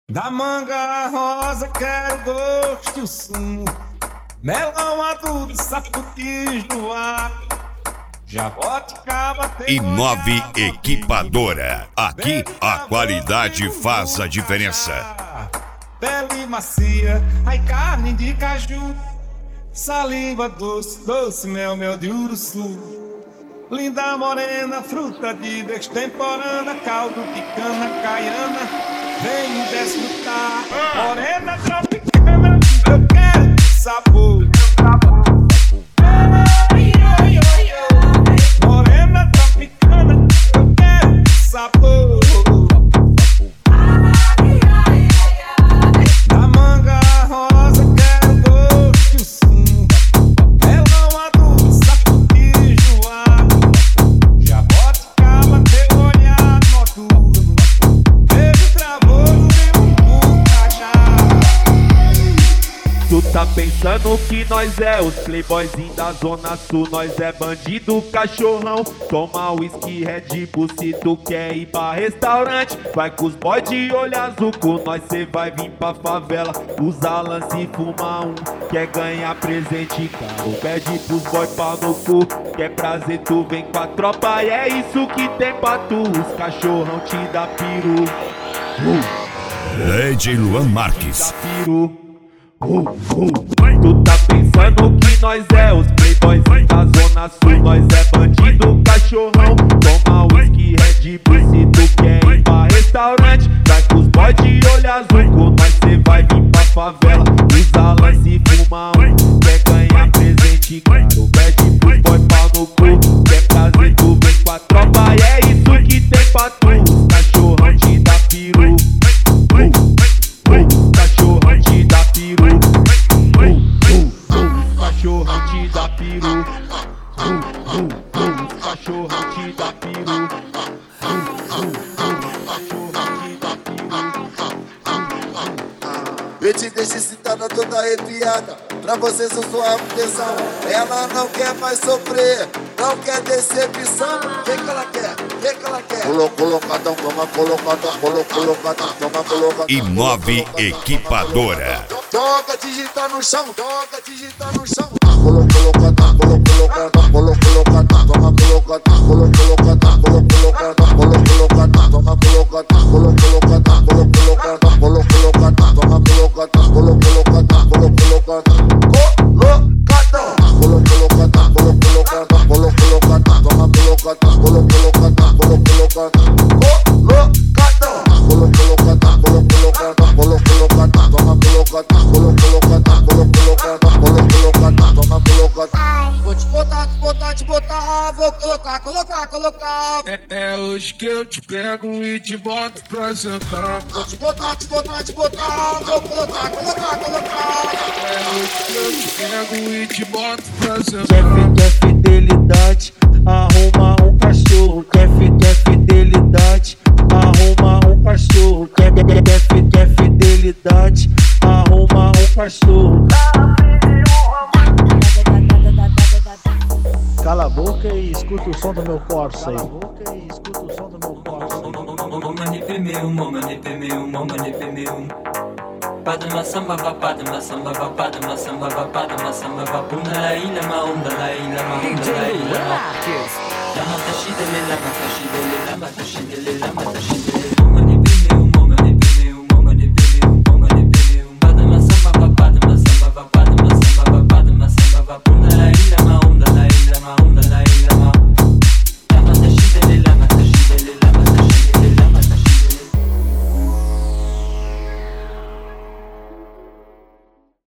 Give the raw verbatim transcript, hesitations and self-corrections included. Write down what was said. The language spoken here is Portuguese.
Da manga rosa quero gosto e o sumo, melão maduro, saputis no ar. Jaboticaba tem Inove Equipadora. Aqui a qualidade faz a diferença. Pele macia, ai carne de caju, saliva doce, doce mel, mel de uruçu. Linda morena, fruta de destemporânea, caldo de cana caiana, vem desfrutar. Morena tropicana, eu quero sabor. Morena tropicana, eu quero sabor. Da manga rosa quero gosto e o sumo, melão maduro, saputis no ar. Jaboticaba teu olhar noturno, beijo travoso e um puta já. Tu tá pensando que nós é os playboyzinhos da zona sul, nós é bandido cachorrão. Toma whisky, Red Bull se tu quer ir pra restaurante. Vai com os boy de olho azul, com nós cê vai vir pra favela. Usa lance e fuma um, quer ganhar presente caro. Pede pros boy pau no cu, quer prazer tu vem com a tropa. E é isso que tem pra tu, os cachorrão te dá piru. uh. D J Luan Marques. Dá piru. Uh, uh. Tu tá pensando que nós é os playboys da zona sul, nós é bandido cachorrão. Toma whisky, Red Bull se tu quer ir pra restaurante. Vai com os boy de olho azul, com nós cê vai vir pra favela. Usa lance e fuma um, quer ganhar presente caro. Pede pros boy pau no cu, quer prazer tu vem com a tropa. E é isso que tem pra tu, os cachorrão te dá piru. uh, uh. Cachorrão te dá piru. Uh, uh, uh. Cachorrão te dá piru. Uh, uh, uh. Cachorrão te dá piru. Uh, uh, uh. Cachorrão te dá piru. Eu te deixo excitada toda arrepiada, pra você sou sua atenção. Ela não quer mais sofrer, não quer decepção. O que que ela quer? O que que ela quer? Colo, colocadão, toma colocadão, colo, colocadão, toma colocadão. Inove Equipadora. Toca, digita no chão, toca, digita no chão. Colo, colocadão, colo, colocadão, colo, colocadão, toma colocadão, colo, colocadão, colo, colocadão, colo, colocadão, toma colocadão, colo, colocadão, colo, colocadão, colo, colocadão, toma colocadão, colo, colocadão, colo, colocadão, colocadão, colo, colocadão, colo, colocadão, colo, colocadão, toma colocadão, colo, colocadão, colo, colocadão, colocadão, colo, colocadão, colo, colocadão, colo, colocadão, toma colocadão, colo, colocadão, colo, colocadão, colo, colocadão, toma colocadão. Vou te botar, te botar, te botar, vou colocar, colocar, colocar. É, é hoje que eu te pego e te boto pra sentar. Vou te botar, te botar, te botar, vou colocar, colocar, colocar. É hoje que eu te pego e te boto pra sentar. Quer, quer fidelidade, arruma um cachorro. Quer, quer fidelidade, arruma um cachorro. Quer, quer, quer, quer fidelidade, arruma um cachorro. Cala a boca e escuta o som do meu Corsa aí. Cala a boca e escuta o som do meu Corsa aí. Momani pemeu, momani pemeu, momani pemeu. Pada masamba va pada masamba va pada masamba va pada masamba va puna la ila ma onda la ila ma onda la ila ma. La matashi de la matashi de la matashi de la matashi